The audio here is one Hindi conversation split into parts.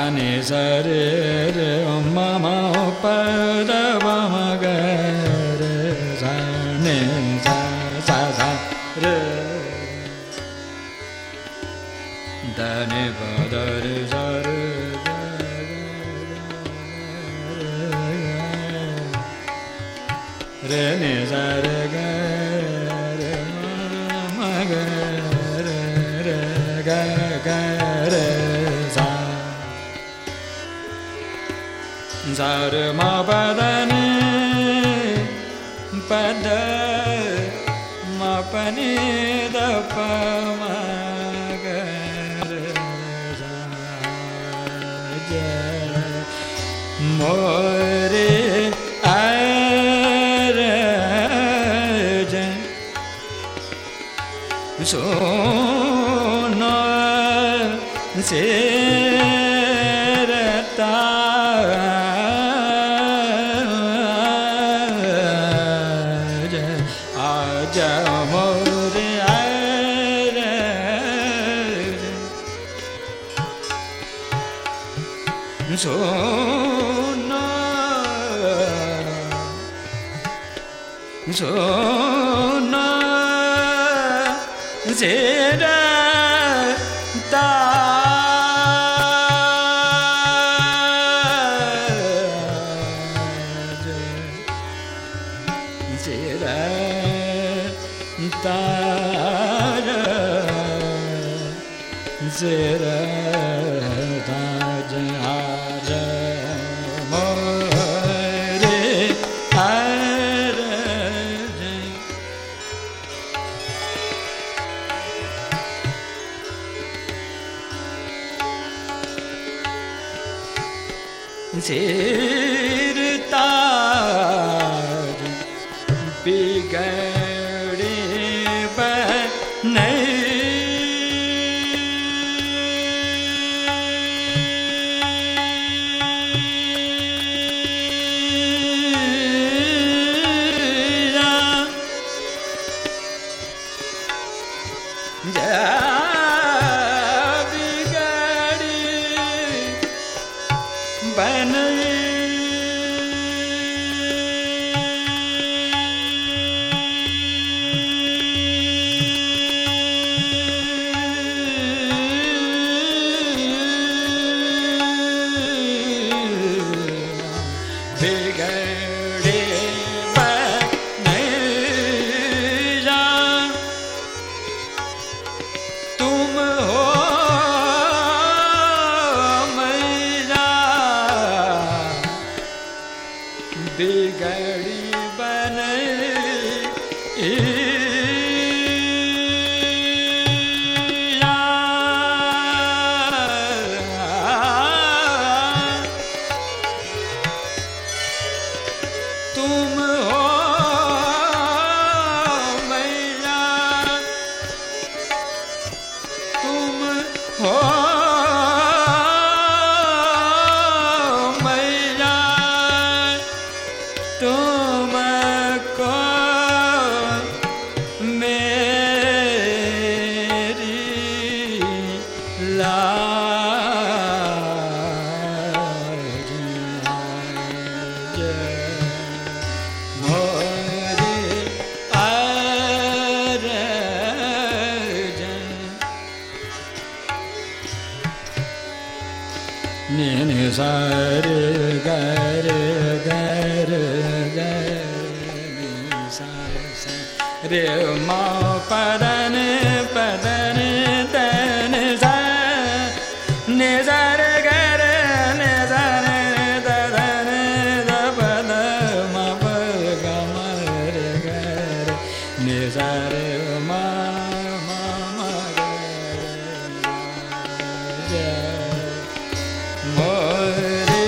ni sa re re ma ma pa da ba ma ga re sa ni sa sa sa re da ni ba da re sa re re ni sa re ga re ma ga re re ga ga re sa sa re ma pa da ni pa da ma pa ni da pa ma ga re sa ja mo re so no se ta ja mo re so no so no se ra ta se ra ta se ra ta ja ja mo re सिर ताज बिगड़े बने बिगड़ी बने तुम हो मैया तुम हो तुमको मेरी लाज मोरी अरज नी सार गर गर रे मा पदन पदन तन सा ने जार गर ने जार ददन द पद मा प ग म रे गर ने जार मा मा मा ग मोरे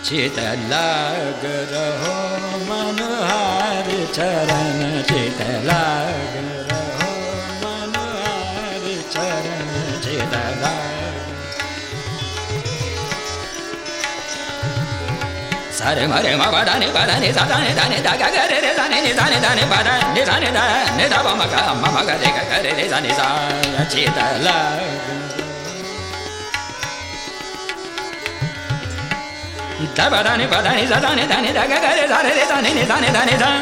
चित लाग रहो मनोहर चरण चित लाग रहो मनोहर चरण चित लाग सारे मरे मा बदाने बदाने सादाने दाने दागा गरे रे दाने नि दाने दाने बदा नि दाने दा नि दा बम गा मम गा रे गा रे रे दाने सा चित लाग da badani badani zadani dani daga gare zare re dani ni dani dani da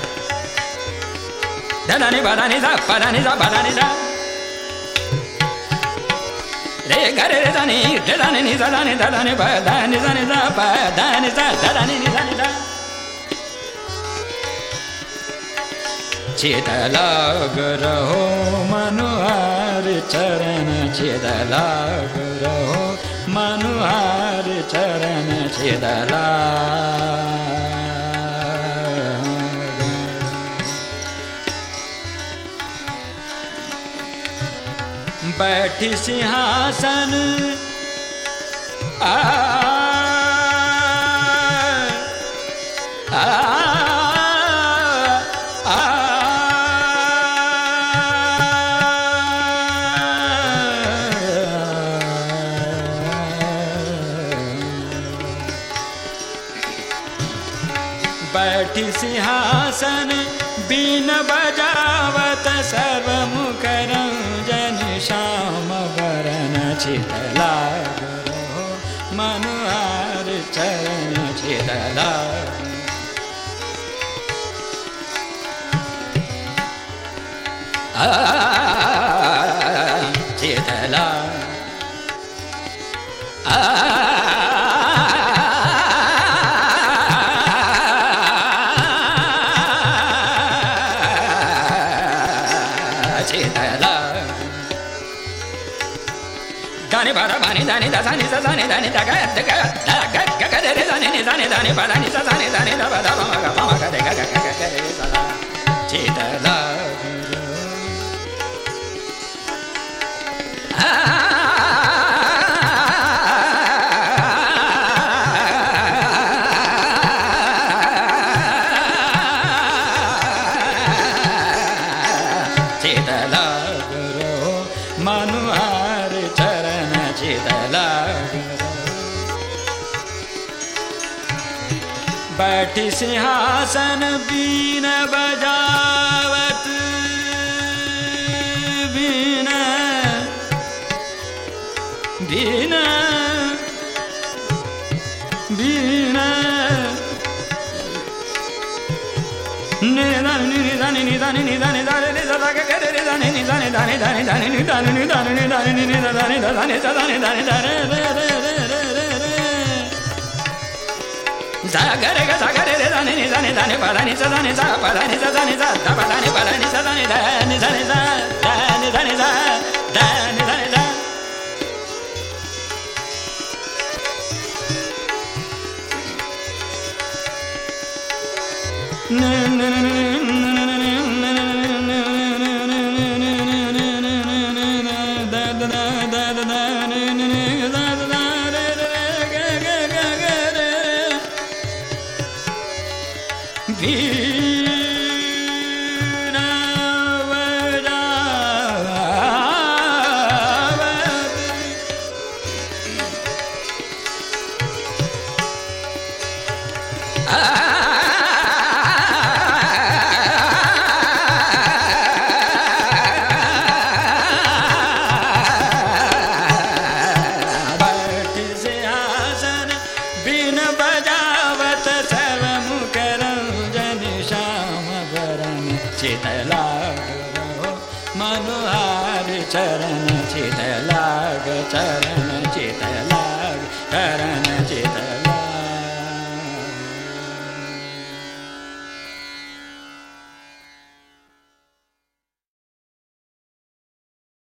dani badani za badani za badani za re gare re dani re dani ni zadani dani badani dani za badani za dani ni dani da चित लाग रहो मनोहर चरण चित लाग रहो मनोहर चरण चित लाग बैठी सिंहासन बैठी सिंहासन बीन बजावत सर्वमुखरं जन श्याम वरण चित लाग रहो मनोहर चरण चित लाग चित लाग दाने बारा बाने दाने दाने दाने दाने दागा दागा दागा दागा दाने दाने दाने दाने बारा दाने दाने दाने दाबा दाबा मगा मगा दागा दागा दागा रे सदा चित लाग चित लाग रहो मनोहर चरण चित लाग बैठी सिंहासन बीन बजावत बीन बीन बीन नि दाने नि दाने नि दाने दाने नि दाने करे रे दाने नि दाने दाने दाने दाने नि दाने नि दाने नि दाने नि दाने दाने दाने दाने दाने रे रे रे रे रे जागरे गा जागरे रे दाने नि दाने दाने पादानि सा दाने सा पादानि सा दाने सा दा पादानि पादानि सा दाने दाने दाने सा दाने दाने सा दाने दाने सा चित लाग रहो मनोहर चरण चित लाग चरण